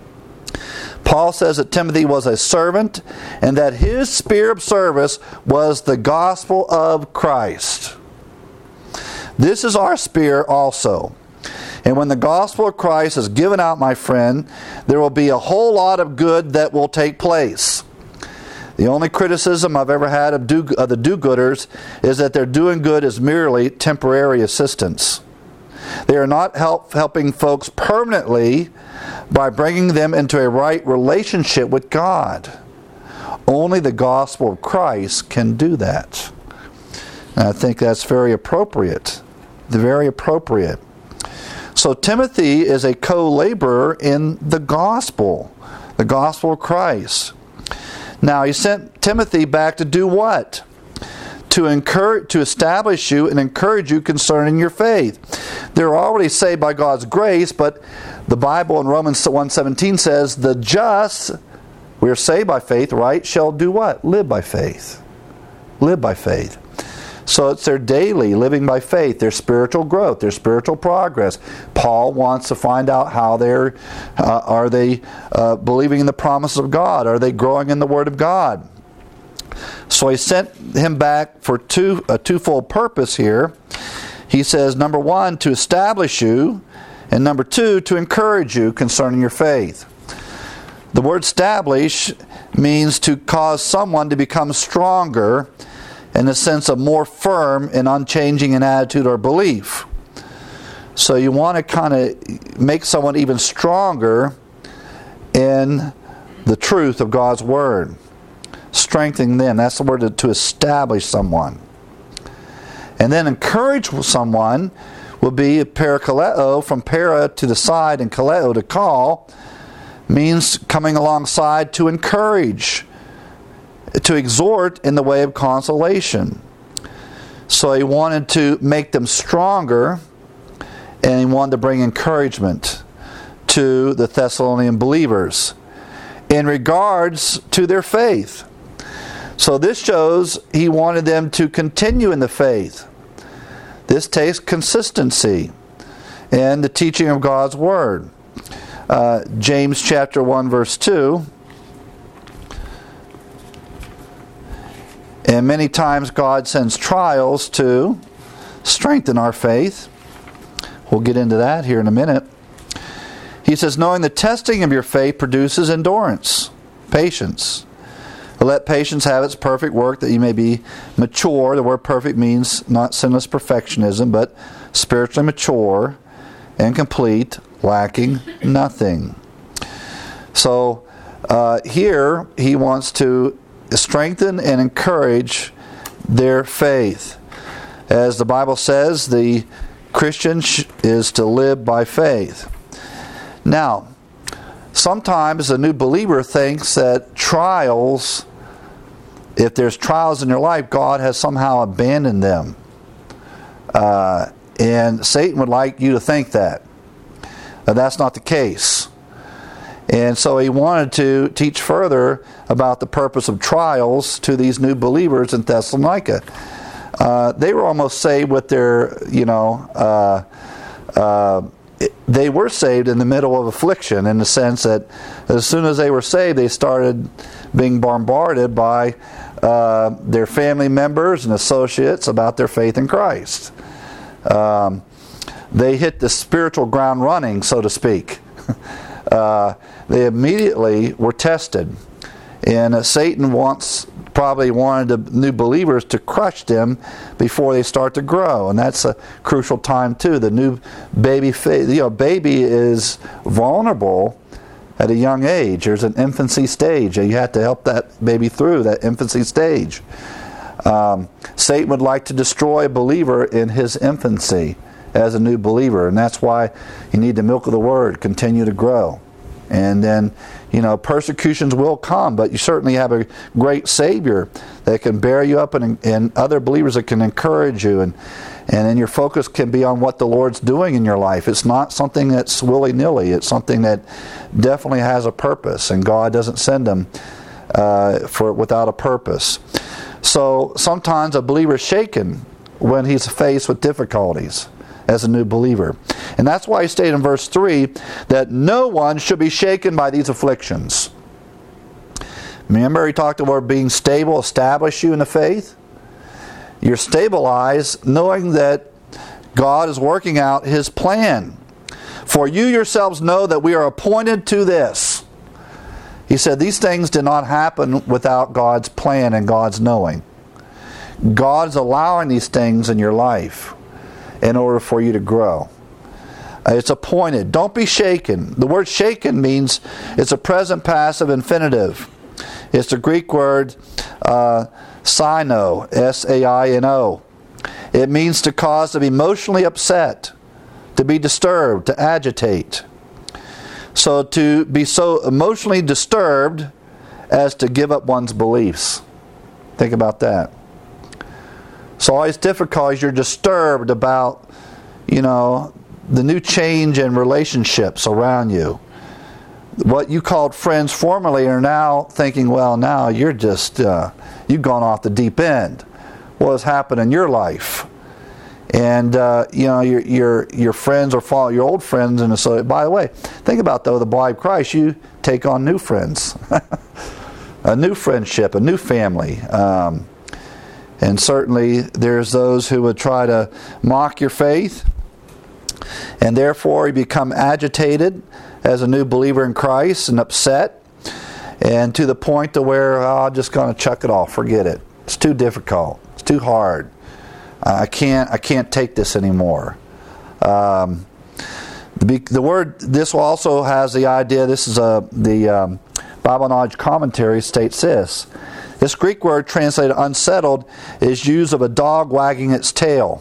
Paul says that Timothy was a servant and that his sphere of service was the gospel of Christ. This is our sphere also. And when the gospel of Christ is given out, my friend, there will be a whole lot of good that will take place. The only criticism I've ever had of, do, of the do-gooders is that their doing good is merely temporary assistance. They are not help, helping folks permanently by bringing them into a right relationship with God. Only the gospel of Christ can do that. And I think that's very appropriate. Very appropriate. So Timothy is a co-laborer in the gospel. The gospel of Christ. Now he sent Timothy back to do what? To encourage, to establish you and encourage you concerning your faith. They're already saved by God's grace, but the Bible in Romans one seventeen says, the just, we are saved by faith, right, shall do what? Live by faith. Live by faith. So it's their daily living by faith, their spiritual growth, their spiritual progress. Paul wants to find out how they're, uh, are they uh, believing in the promises of God? Are they growing in the Word of God? So he sent him back for two, a twofold purpose here. He says, number one, to establish you, and number two, to encourage you concerning your faith. The word establish means to cause someone to become stronger in the sense of more firm and unchanging in attitude or belief. So you want to kind of make someone even stronger in the truth of God's Word. Strengthening them. That's the word to, to establish someone. And then encourage someone will be parakaleo, from para to the side, and kaleo to call, means coming alongside to encourage, to exhort in the way of consolation. So he wanted to make them stronger, and he wanted to bring encouragement to the Thessalonian believers in regards to their faith. So this shows he wanted them to continue in the faith. This takes consistency in the teaching of God's Word. Uh, James chapter one verse two. And many times God sends trials to strengthen our faith. We'll get into that here in a minute. He says, knowing the testing of your faith produces endurance, patience. Let patience have its perfect work, that you may be mature. The word perfect means not sinless perfectionism, but spiritually mature and complete, lacking nothing. So uh, here he wants to strengthen and encourage their faith. As the Bible says, the Christian is to live by faith. Now, sometimes a new believer thinks that trials, if there's trials in your life, God has somehow abandoned them. Uh, and Satan would like you to think that. Uh, that's not the case. And so he wanted to teach further about the purpose of trials to these new believers in Thessalonica. Uh, they were almost saved with their, you know, uh, uh, they were saved in the middle of affliction, in the sense that as soon as they were saved, they started being bombarded by uh, their family members and associates about their faith in Christ. Um, they hit the spiritual ground running, so to speak. uh, they immediately were tested. And uh, Satan wants, probably wanted the new believers to crush them before they start to grow, and that's a crucial time too. The new baby, you know, baby is vulnerable at a young age. There's an infancy stage, and you have to help that baby through that infancy stage. Um, Satan would like to destroy a believer in his infancy as a new believer, and that's why you need the milk of the Word, continue to grow. And then, you know, persecutions will come, but you certainly have a great Savior that can bear you up, and, and other believers that can encourage you, and, and then your focus can be on what the Lord's doing in your life. It's not something that's willy-nilly. It's something that definitely has a purpose, and God doesn't send them uh, for without a purpose. So sometimes a believer is shaken when he's faced with difficulties as a new believer. And that's why he stated in verse three that no one should be shaken by these afflictions. Remember, he talked about being stable, establish you in the faith. You're stabilized knowing that God is working out His plan. For you yourselves know that we are appointed to this. He said these things did not happen without God's plan and God's knowing. God's allowing these things in your life in order for you to grow. Uh, it's appointed. Don't be shaken. The word shaken means it's a present passive infinitive. It's the Greek word uh, saino, S A I N O. It means to cause to be emotionally upset, to be disturbed, to agitate. So to be so emotionally disturbed as to give up one's beliefs. Think about that. So always difficult, you're disturbed about, you know, the new change in relationships around you. What you called friends formerly are now thinking, well, now you're just, uh, you've gone off the deep end. What has happened in your life? And, uh, you know, your your your friends or follow your old friends. And so, by the way, think about, though, the bride of Christ, you take on new friends. A new friendship, a new family. Um, and certainly there's those who would try to mock your faith. And therefore you become agitated as a new believer in Christ and upset. And to the point to where, oh, I'm just going to chuck it off, forget it. It's too difficult. It's too hard. I can't I can't take this anymore. Um, the, the word, this also has the idea, this is a, the um, Bible Knowledge Commentary states this. This Greek word translated unsettled is used of a dog wagging its tail.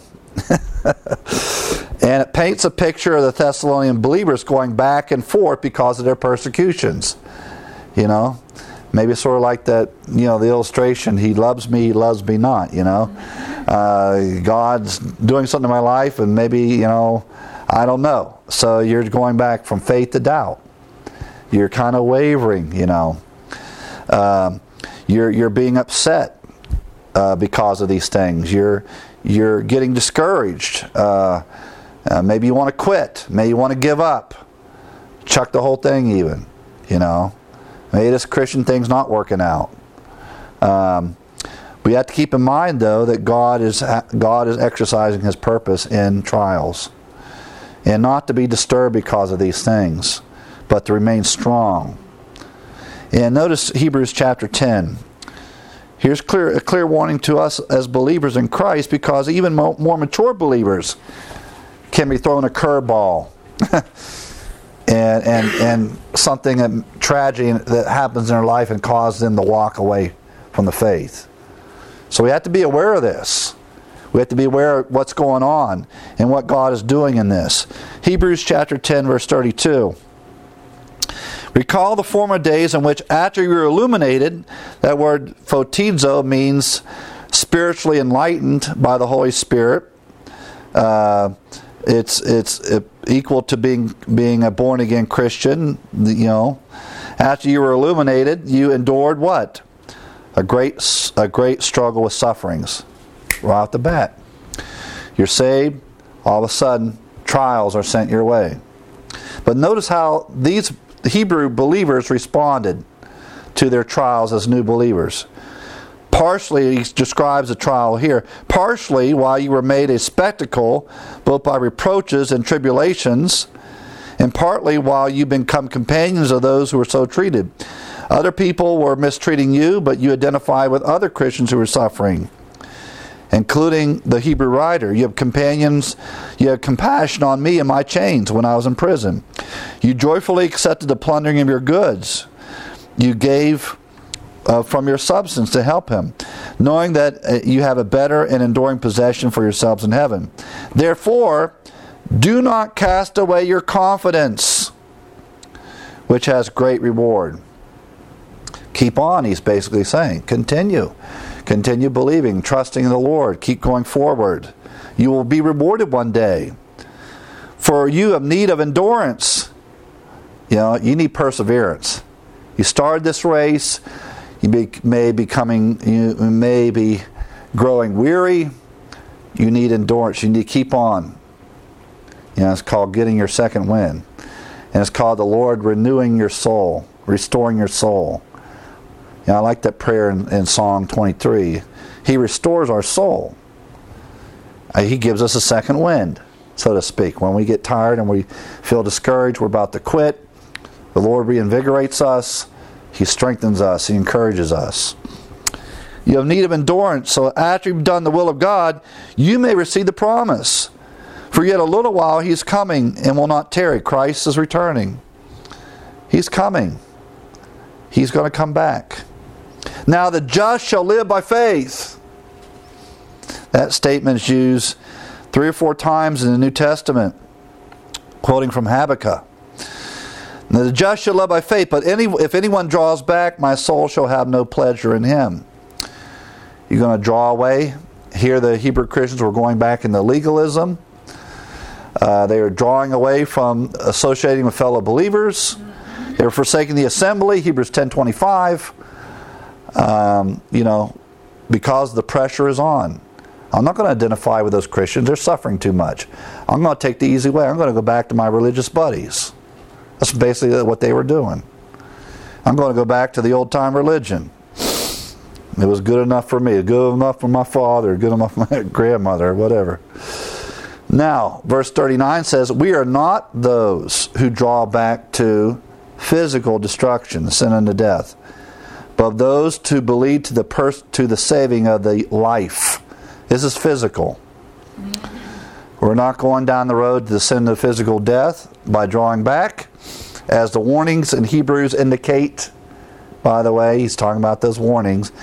And it paints a picture of the Thessalonian believers going back and forth because of their persecutions. You know, maybe sort of like that, you know, the illustration, he loves me, he loves me not, you know. Uh, God's doing something in my life and maybe, you know, I don't know. So you're going back from faith to doubt. You're kind of wavering, you know. Um, you're you're being upset uh, because of these things. You're you're getting discouraged. Uh, uh, maybe you want to quit. Maybe you want to give up. Chuck the whole thing even, you know. Maybe this Christian thing's not working out. Um, we have to keep in mind, though, that God is God is exercising His purpose in trials, and not to be disturbed because of these things, but to remain strong. And notice Hebrews chapter ten. Here's clear, a clear warning to us as believers in Christ, because even more, more mature believers can be thrown a curveball. and, and, and something, a tragedy that happens in their life and causes them to walk away from the faith. So we have to be aware of this. We have to be aware of what's going on and what God is doing in this. Hebrews chapter ten, verse thirty-two. Recall the former days in which after you were illuminated, that word photizo means spiritually enlightened by the Holy Spirit. Uh, it's it's equal to being being a born again Christian. You know, after you were illuminated, you endured what? A great a great struggle with sufferings. Right off the bat, you're saved. All of a sudden, trials are sent your way. But notice how these Hebrew believers responded to their trials as new believers. Partially, he describes the trial here. Partially, while you were made a spectacle, both by reproaches and tribulations, and partly while you become companions of those who were so treated. Other people were mistreating you, but you identify with other Christians who were suffering, including the Hebrew writer. You have companions, you have compassion on me in my chains when I was in prison. You joyfully accepted the plundering of your goods. You gave uh, from your substance to help him, knowing that uh, you have a better and enduring possession for yourselves in heaven. Therefore, do not cast away your confidence, which has great reward. Keep on, he's basically saying. Continue. Continue believing, trusting in the Lord. Keep going forward. You will be rewarded one day. For you have need of endurance. You know, you need perseverance. You started this race. You be, may be coming, you may be growing weary. You need endurance. You need to keep on. You know, it's called getting your second wind. And it's called the Lord renewing your soul, restoring your soul. You know, I like that prayer in, in Psalm twenty-three. He restores our soul. Uh, he gives us a second wind, so to speak. When we get tired and we feel discouraged, we're about to quit, the Lord reinvigorates us. He strengthens us. He encourages us. You have need of endurance, so after you've done the will of God, you may receive the promise. For yet a little while He is coming and will not tarry. Christ is returning. He's coming. He's going to come back. Now the just shall live by faith. That statement is used three or four times in the New Testament, quoting from Habakkuk. Now the just shall live by faith, but any, if anyone draws back, my soul shall have no pleasure in him. You're going to draw away. Here the Hebrew Christians were going back into legalism. Uh, they were drawing away from associating with fellow believers. They were forsaking the assembly, Hebrews ten twenty-five. Um, you know, because the pressure is on. I'm not going to identify with those Christians. They're suffering too much. I'm going to take the easy way. I'm going to go back to my religious buddies. That's basically what they were doing. I'm going to go back to the old-time religion. It was good enough for me. Good enough for my father. Good enough for my grandmother. Whatever. Now, verse thirty-nine says, we are not those who draw back to physical destruction, sin unto death, but those to believe to the pers- to the saving of the life. This is physical. We're not going down the road to the sin of physical death by drawing back, as the warnings in Hebrews indicate. By the way, he's talking about those warnings.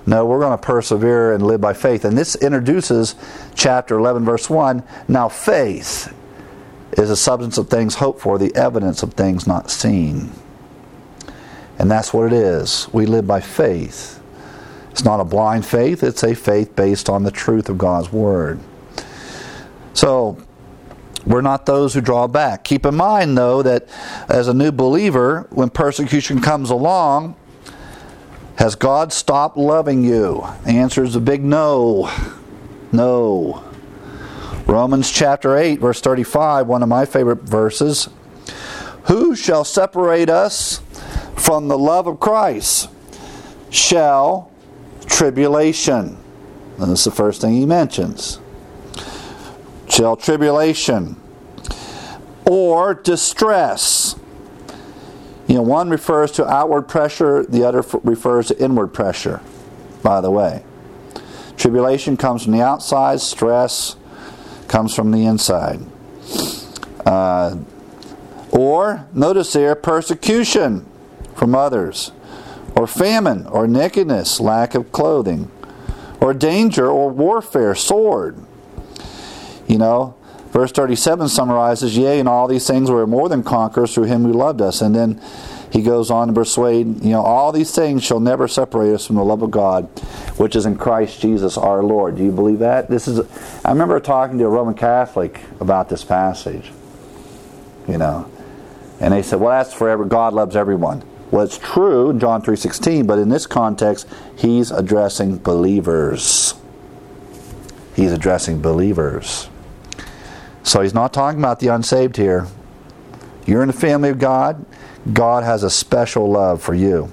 No, we're going to persevere and live by faith. And this introduces chapter eleven, verse one. Now faith is the substance of things hoped for, the evidence of things not seen. And that's what it is. We live by faith. It's not a blind faith. It's a faith based on the truth of God's Word. So, we're not those who draw back. Keep in mind, though, that as a new believer, when persecution comes along, has God stopped loving you? The answer is a big no. No. Romans chapter eight, verse thirty-five, one of my favorite verses. Who shall separate us from the love of Christ? Shall tribulation. And that's the first thing he mentions. Shall tribulation. Or distress. You know, one refers to outward pressure, the other refers to inward pressure, by the way. Tribulation comes from the outside, stress comes from the inside. Uh, or, notice here, persecution from others, or famine, or nakedness, lack of clothing, or danger, or warfare, sword. You know, verse thirty-seven summarizes, yea, in all these things we're more than conquerors through him who loved us. And then he goes on to persuade, you know, all these things shall never separate us from the love of God, which is in Christ Jesus our Lord. Do you believe that? This is. I remember talking to a Roman Catholic about this passage, you know, and they said, well, that's forever. God loves everyone. Well, it's true in John three sixteen, but in this context, he's addressing believers. He's addressing believers. So he's not talking about the unsaved here. You're in the family of God. God has a special love for you.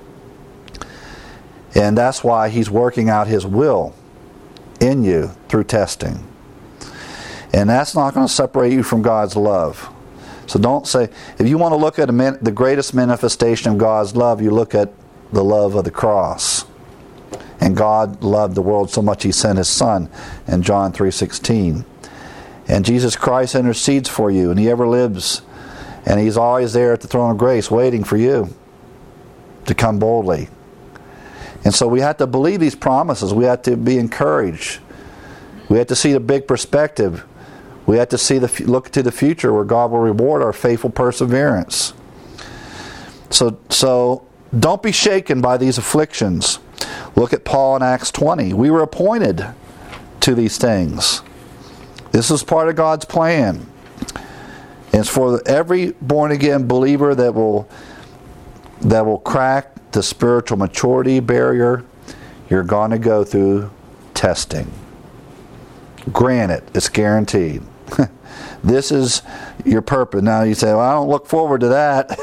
And that's why he's working out his will in you through testing. And that's not going to separate you from God's love. So don't say, if you want to look at a man, the greatest manifestation of God's love, you look at the love of the cross. And God loved the world so much he sent his Son in John three sixteen. And Jesus Christ intercedes for you, and he ever lives. And he's always there at the throne of grace waiting for you to come boldly. And so we have to believe these promises. We have to be encouraged. We have to see the big perspective. We have to see the look to the future where God will reward our faithful perseverance. So, so don't be shaken by these afflictions. Look at Paul in Acts twenty. We were appointed to these things. This is part of God's plan. And it's for every born-again believer that will that will crack the spiritual maturity barrier. You're going to go through testing. Granted, it's guaranteed. This is your purpose. Now you say, well, I don't look forward to that.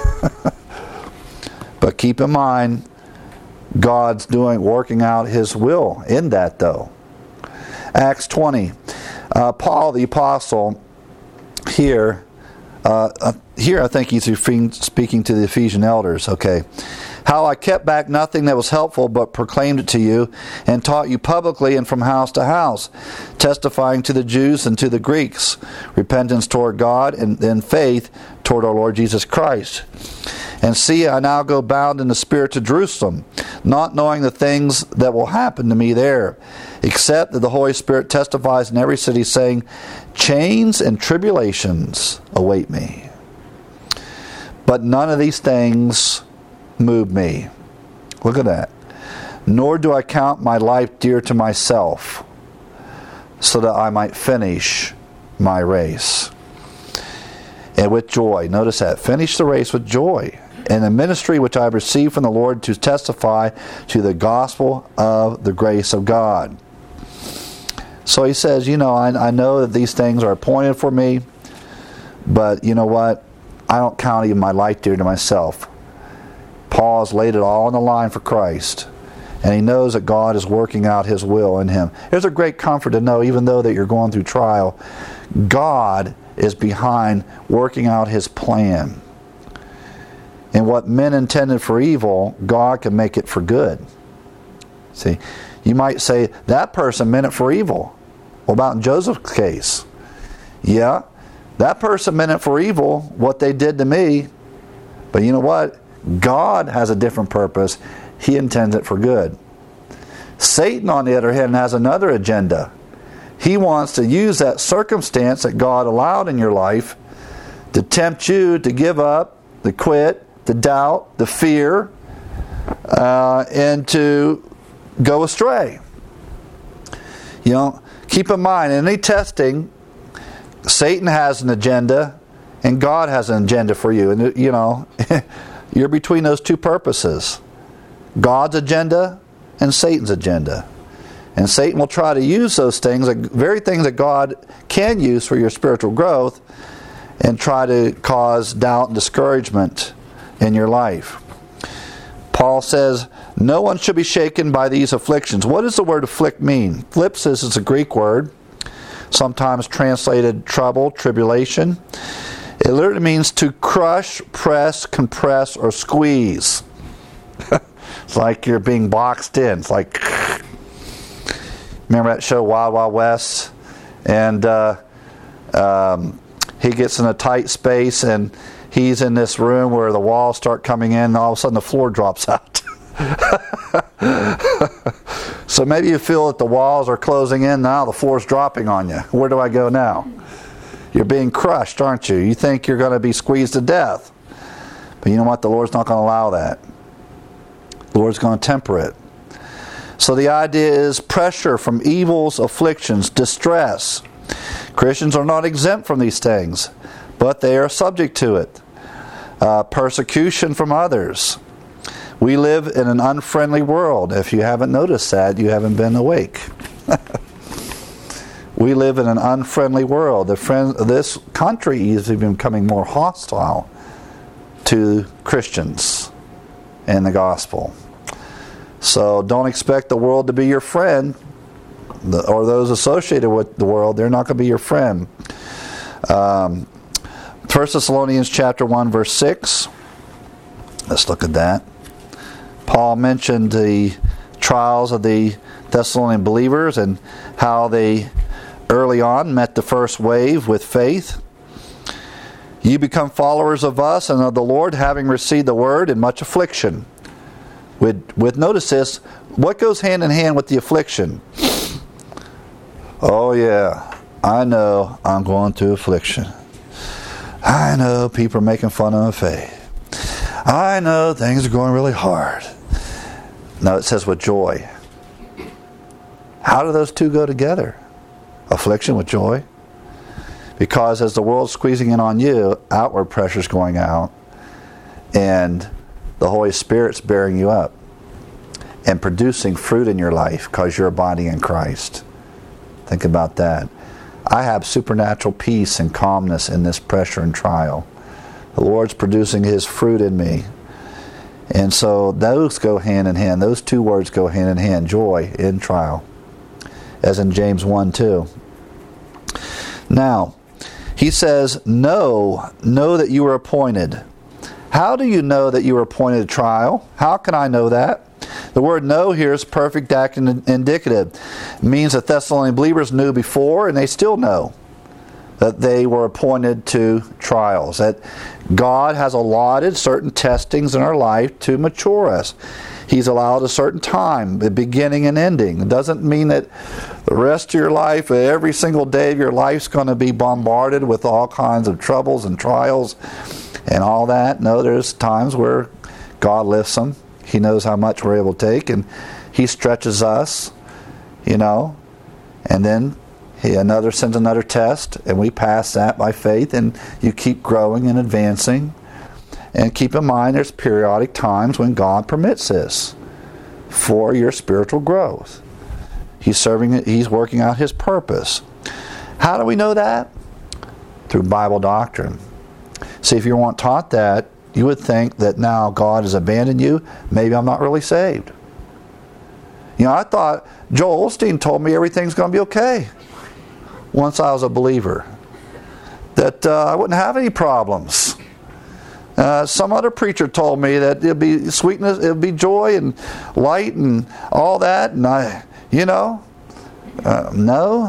But keep in mind, God's doing, working out his will in that, though. Acts twenty. Uh, Paul the apostle here, uh, uh, here I think he's speaking to the Ephesian elders. Okay, how I kept back nothing that was helpful, but proclaimed it to you, and taught you publicly and from house to house, testifying to the Jews and to the Greeks, repentance toward God and, and faith toward our Lord Jesus Christ. And see, I now go bound in the Spirit to Jerusalem, not knowing the things that will happen to me there, except that the Holy Spirit testifies in every city, saying, chains and tribulations await me. But none of these things move me. Look at that. Nor do I count my life dear to myself, so that I might finish my race. And with joy. Notice that. Finish the race with joy. And the ministry which I have received from the Lord to testify to the gospel of the grace of God. So he says, you know, I, I know that these things are appointed for me, but you know what? I don't count even my life dear to myself. Paul has laid it all on the line for Christ. And he knows that God is working out his will in him. There's a great comfort to know, even though that you're going through trial, God is behind working out his plan. And what men intended for evil, God can make it for good. See, you might say, that person meant it for evil. What about in Joseph's case? Yeah, that person meant it for evil, what they did to me. But you know what? God has a different purpose. He intends it for good. Satan, on the other hand, has another agenda. He wants to use that circumstance that God allowed in your life to tempt you to give up, to quit, to doubt, to fear, uh, and to go astray. You know, keep in mind, in any testing, Satan has an agenda and God has an agenda for you. And, you know, you're between those two purposes. God's agenda and Satan's agenda. And Satan will try to use those things, the very things that God can use for your spiritual growth, and try to cause doubt and discouragement in your life. Paul says, no one should be shaken by these afflictions. What does the word afflict mean? Thlipsis is a Greek word, sometimes translated trouble, tribulation. It literally means to crush, press, compress, or squeeze. It's like you're being boxed in. It's like, remember that show Wild Wild West? And uh, um, he gets in a tight space and he's in this room where the walls start coming in and all of a sudden the floor drops out. So maybe you feel that the walls are closing in now, the floor's dropping on you. Where do I go now? You're being crushed, aren't you? You think you're going to be squeezed to death. But you know what? The Lord's not going to allow that. The Lord's going to temper it. So the idea is pressure from evils, afflictions, distress. Christians are not exempt from these things, but they are subject to it. Uh, persecution from others. We live in an unfriendly world. If you haven't noticed that, you haven't been awake. We live in an unfriendly world. The friend, this country is even becoming more hostile to Christians and the gospel. So don't expect the world to be your friend, or those associated with the world. They're not going to be your friend. Um, First Thessalonians chapter one, verse six. Let's look at that. Paul mentioned the trials of the Thessalonian believers and how they early on met the first wave with faith. You become followers of us and of the Lord, having received the word in much affliction. With, with notice this, what goes hand in hand with the affliction? Oh yeah, I know I'm going through affliction. I know people are making fun of my faith. I know things are going really hard. No, it says with joy. How do those two go together? Affliction with joy? Because as the world's squeezing in on you, outward pressure's going out, and the Holy Spirit's bearing you up and producing fruit in your life because you're abiding in Christ. Think about that. I have supernatural peace and calmness in this pressure and trial. The Lord's producing His fruit in me. And so those go hand in hand. Those two words go hand in hand. Joy in trial. As in James one two. Now, he says, know, know that you were appointed. How do you know that you were appointed to trial? How can I know that? The word know here is perfect active indicative. It means that Thessalonian believers knew before and they still know that they were appointed to trials. That God has allotted certain testings in our life to mature us. He's allowed a certain time, the beginning and ending. It doesn't mean that the rest of your life, every single day of your life is going to be bombarded with all kinds of troubles and trials and all that. No, there's times where God lifts them. He knows how much we're able to take, and He stretches us, you know, and then He another sends another test, and we pass that by faith, and you keep growing and advancing. And keep in mind, there's periodic times when God permits this for your spiritual growth. He's serving it. He's working out His purpose. How do we know that? Through Bible doctrine. See, if you weren't taught that, you would think that now God has abandoned you. Maybe I'm not really saved. You know, I thought Joel Osteen told me everything's going to be okay once I was a believer. That uh, I wouldn't have any problems. Uh, some other preacher told me that it'll be sweetness, it'll be joy and light and all that. And I, you know, uh, no,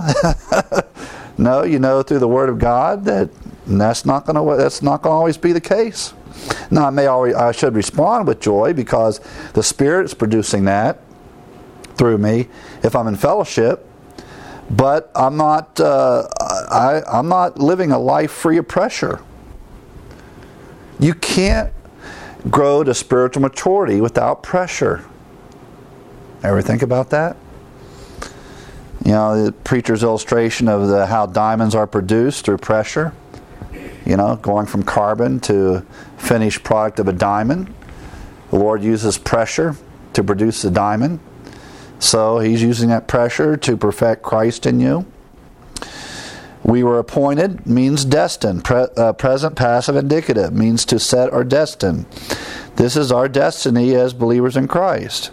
no. You know, through the Word of God, that that's not going to that's not going to always be the case. Now, I may always I should respond with joy because the Spirit is producing that through me if I'm in fellowship. But I'm not. Uh, I, I'm not living a life free of pressure. You can't grow to spiritual maturity without pressure. Ever think about that? You know, the preacher's illustration of the how diamonds are produced through pressure. You know, going from carbon to finished product of a diamond. The Lord uses pressure to produce the diamond. So He's using that pressure to perfect Christ in you. We were appointed means destined. Pre- uh, present, passive, indicative means to set or destined. This is our destiny as believers in Christ.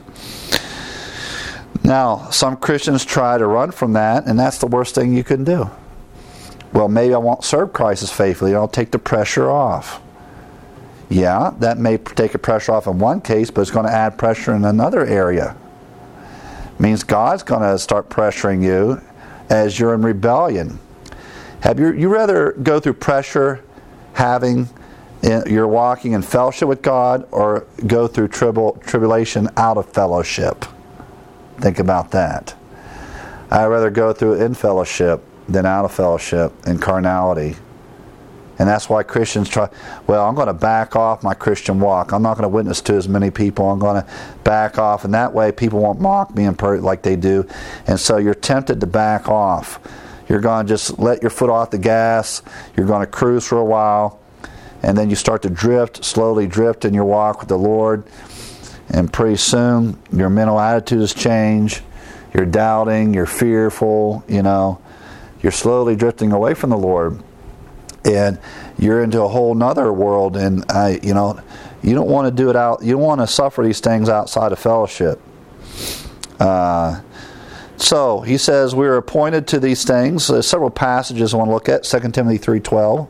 Now, some Christians try to run from that, and that's the worst thing you can do. Well, maybe I won't serve Christ as faithfully. I'll take the pressure off. Yeah, that may take the pressure off in one case, but it's going to add pressure in another area. Means God's going to start pressuring you as you're in rebellion. Have you you rather go through pressure having in, you're walking in fellowship with God, or go through tribul, tribulation out of fellowship? Think about that. I'd rather go through in fellowship than out of fellowship in carnality. And that's why Christians try, well, I'm going to back off my Christian walk. I'm not going to witness to as many people. I'm going to back off, and that way people won't mock me in per- like they do. And so you're tempted to back off. You're going to just let your foot off the gas. You're going to cruise for a while, and then you start to drift, slowly drift in your walk with the Lord. And pretty soon your mental attitudes change. You're doubting. You're fearful. You know, you're slowly drifting away from the Lord. And you're into a whole nother world, and I, you know, you don't want to do it out. You don't want to suffer these things outside of fellowship. Uh, so he says we are appointed to these things. There's several passages I want to look at. Second Timothy three twelve.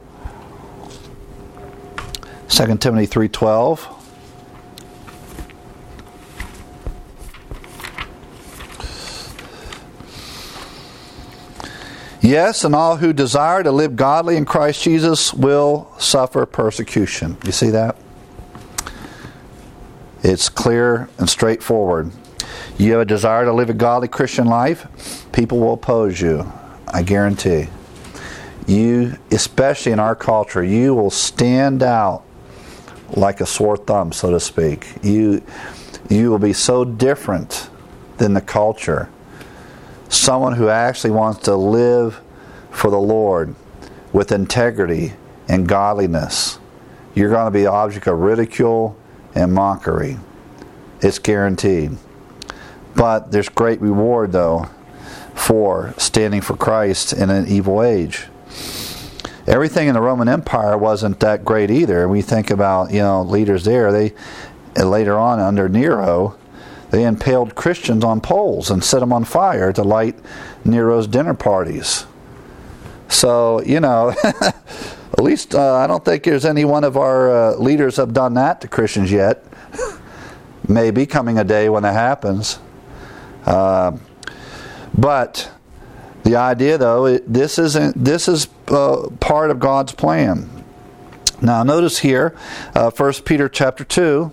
Second Timothy three twelve. Yes, and all who desire to live godly in Christ Jesus will suffer persecution. You see that? It's clear and straightforward. You have a desire to live a godly Christian life, people will oppose you. I guarantee. You, especially in our culture, you will stand out like a sore thumb, so to speak. You, you will be so different than the culture. Someone who actually wants to live for the Lord with integrity and godliness. You're going to be an object of ridicule and mockery. It's guaranteed. But there's great reward, though, for standing for Christ in an evil age. Everything in the Roman Empire wasn't that great either. We think about, you know, leaders there. They later on under Nero, they impaled Christians on poles and set them on fire to light Nero's dinner parties. So, you know, at least uh, I don't think there's any one of our uh, leaders have done that to Christians yet. Maybe coming a day when that happens. Uh, but the idea, though, it, this isn't. This is uh, part of God's plan. Now, notice here, uh, First Peter chapter two.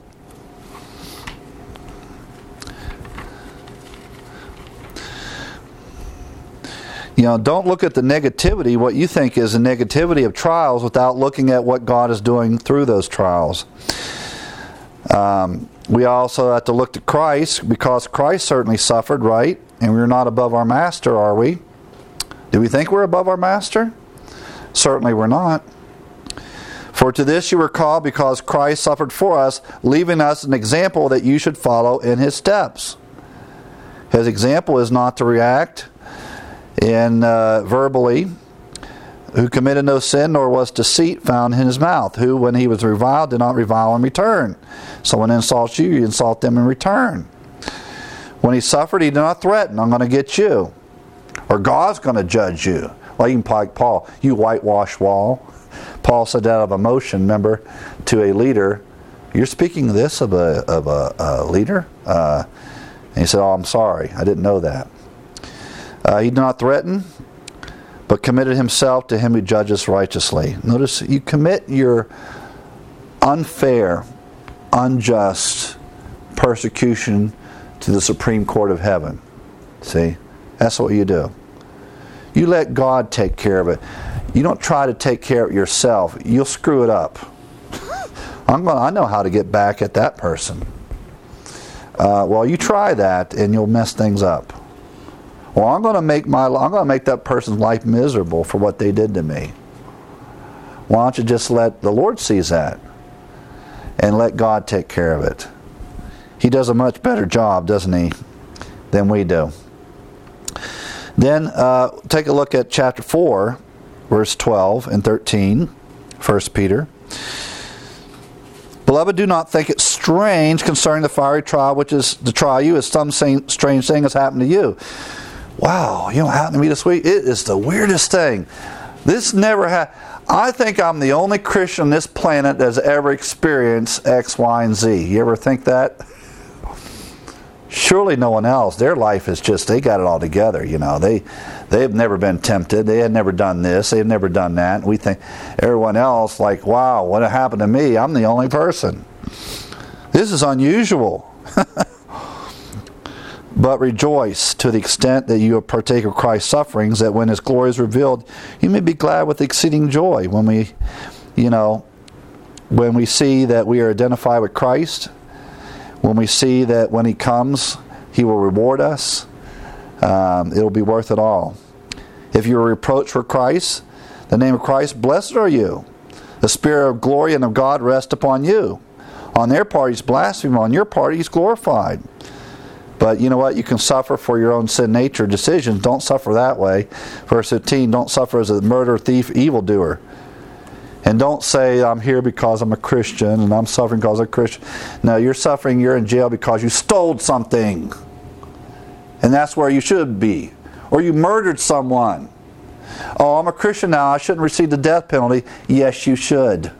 You know, don't look at the negativity, what you think is the negativity of trials, without looking at what God is doing through those trials. Um, we also have to look to Christ, because Christ certainly suffered, right? And we're not above our master, are we? Do we think we're above our master? Certainly we're not. For to this you were called, because Christ suffered for us, leaving us an example that you should follow in His steps. His example is not to react in uh, verbally, who committed no sin, nor was deceit found in his mouth, who, when he was reviled, did not revile in return. Someone insults you, you insult them in return. When he suffered, he did not threaten, I'm going to get you, or God's going to judge you. Like even like Paul, you whitewash wall. Paul said that of emotion, remember, to a leader. You're speaking this of a of a, a leader? Uh, and he said, oh, I'm sorry, I didn't know that. Uh, he did not threaten, but committed himself to him who judges righteously. Notice, you commit your unfair, unjust persecution to the Supreme Court of Heaven. See? That's what you do. You let God take care of it. You don't try to take care of it yourself. You'll screw it up. I'm going. I know how to get back at that person. Uh, well, you try that, and you'll mess things up. Well, I'm going to make my. I'm going to make that person's life miserable for what they did to me. Why don't you just let the Lord see that, and let God take care of it? He does a much better job, doesn't he, than we do. Then uh, take a look at chapter four, verse twelve and thirteen, First Peter. Beloved, do not think it strange concerning the fiery trial which is to try you, as some strange thing has happened to you. Wow, you know what happened to me this week? It is the weirdest thing. This never happened. I think I'm the only Christian on this planet that has ever experienced X, Y, and Z. You ever think that? Surely no one else. Their life is just, they got it all together, you know. They, they've never been tempted. They had never done this. They've never done that. And we think everyone else, like, wow, what happened to me? I'm the only person. This is unusual. But rejoice to the extent that you partake of Christ's sufferings, that when His glory is revealed, you may be glad with exceeding joy. When we, you know, when we see that we are identified with Christ, when we see that when He comes, He will reward us, um, it'll be worth it all. If you are reproached for Christ, the name of Christ, blessed are you. The Spirit of glory and of God rest upon you. On their part He's blasphemed, on your part He's glorified. But you know what? You can suffer for your own sin nature decisions. Don't suffer that way. Verse fifteen, don't suffer as a murderer, thief, evildoer. And don't say, I'm here because I'm a Christian and I'm suffering because I'm a Christian. No, you're suffering, you're in jail because you stole something. And that's where you should be. Or you murdered someone. Oh, I'm a Christian now, I shouldn't receive the death penalty. Yes, you should.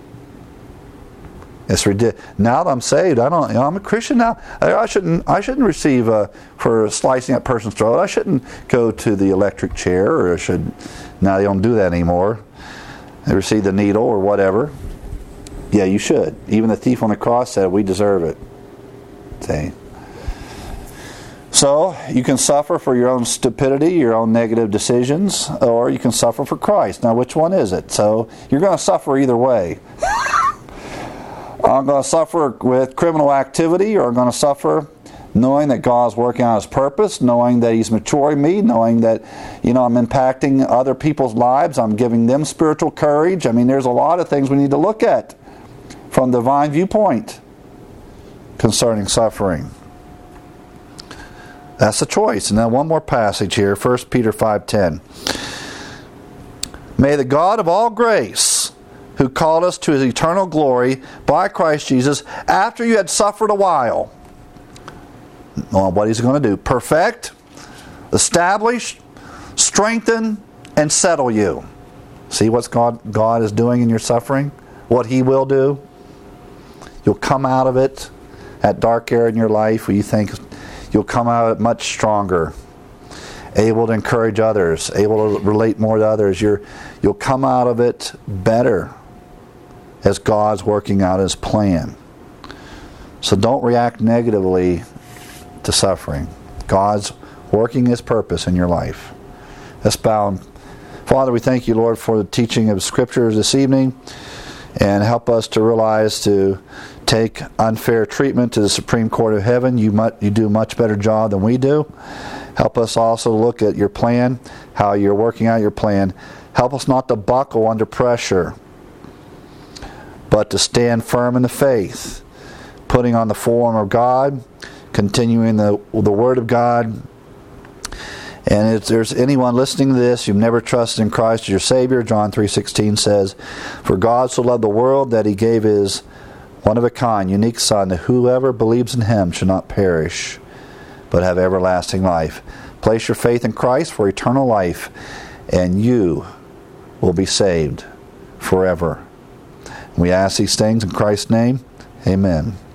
It's ridiculous. Now that I'm saved, I don't. You know, I'm a Christian now. I shouldn't. I shouldn't receive uh, for slicing a person's throat. I shouldn't go to the electric chair, or I should. Now they don't do that anymore. They receive the needle or whatever. Yeah, you should. Even the thief on the cross said, "We deserve it." See. So you can suffer for your own stupidity, your own negative decisions, or you can suffer for Christ. Now, which one is it? So you're going to suffer either way. I'm going to suffer with criminal activity, or I'm going to suffer knowing that God's working on His purpose, knowing that He's maturing me, knowing that, you know, I'm impacting other people's lives, I'm giving them spiritual courage. I mean, there's a lot of things we need to look at from the divine viewpoint concerning suffering. That's the choice. And then one more passage here, First Peter five ten. May the God of all grace, who called us to His eternal glory by Christ Jesus, after you had suffered a while. Well, what He's going to do? Perfect, establish, strengthen, and settle you. See what God, God is doing in your suffering? What He will do? You'll come out of it, that dark area in your life where you think you'll come out of it much stronger, able to encourage others, able to relate more to others. You're, you'll come out of it better, as God's working out His plan. So don't react negatively to suffering. God's working His purpose in your life. Let's bow. Father, we thank You, Lord, for the teaching of Scriptures this evening, and help us to realize to take unfair treatment to the Supreme Court of Heaven. You, much, you do a much better job than we do. Help us also look at Your plan, how You're working out Your plan. Help us not to buckle under pressure, but to stand firm in the faith, putting on the form of God, continuing the, the Word of God. And if there's anyone listening to this, you've never trusted in Christ as your Savior, John three sixteen says, "For God so loved the world that He gave His one-of-a-kind, unique Son, that whoever believes in Him should not perish, but have everlasting life." Place your faith in Christ for eternal life, and you will be saved forever. We ask these things in Christ's name. Amen.